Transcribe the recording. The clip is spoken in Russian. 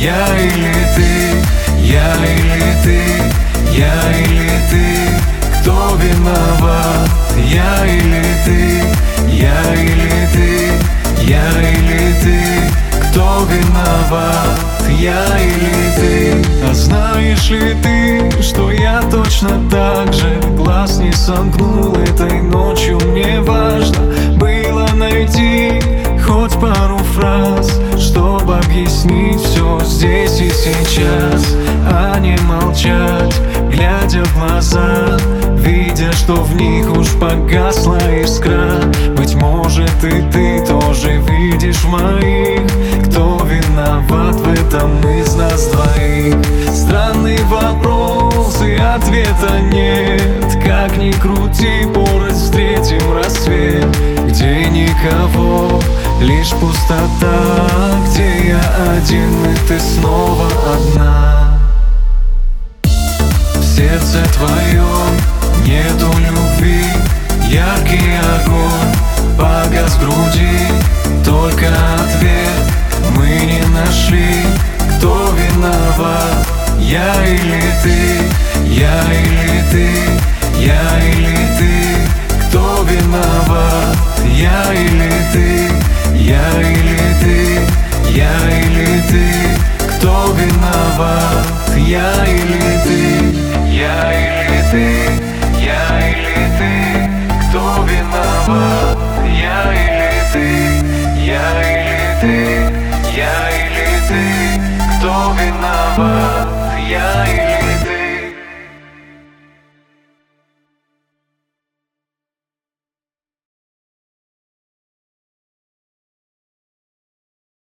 Я или ты, я или ты, я или ты, кто виноват? Я или ты, я или ты, я или ты, кто виноват? Я или ты? А знаешь ли ты, что я точно так же глаз не сомкнул этой ночью? Мне важно было найти хоть пару фраз, чтобы объяснить все здесь и сейчас, а не молчать, глядя в глаза, видя, что в них уж погасла искра. Быть может, и ты тоже видишь в моих, кто виноват в этом из нас двоих. Странный вопрос, и ответа нет. Как ни крути, порознь встретим рассвет, где никого, лишь пустота, где я один, и ты снова одна. В сердце твоем нету любви, яркий огонь погас в груди, только ответ мы не нашли. Кто виноват? Я или ты, я или ты, я или ты, кто виноват? Я или ты, я или ты, я или ты, кто виноват? Я или ты, я или ты, я или ты, кто виноват? Я или ты, я или ты, я или ты, кто виноват? Я или